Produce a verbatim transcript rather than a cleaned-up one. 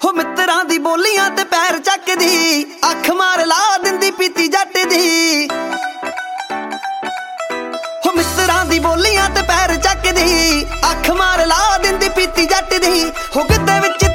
ਹੋ ਮਿੱਤਰਾਂ ਦੀ ਬੋਲੀਆਂ ਤੇ ਪੈਰ ਚੱਕਦੀ, ਅੱਖ ਮਾਰ ਲਾ ਦਿੰਦੀ ਪੀਤੀ ਜੱਟ ਦੀ। ਹੋ ਮਿੱਤਰਾਂ ਦੀ ਬੋਲੀਆਂ ਤੇ ਪੈਰ ਚੱਕਦੀ, ਅੱਖ ਮਾਰ ਲਾ ਦਿੰਦੀ ਪੀਤੀ ਜੱਟ ਦੀ। ਹੋ ਗਿੱਧੇ ਵਿੱਚ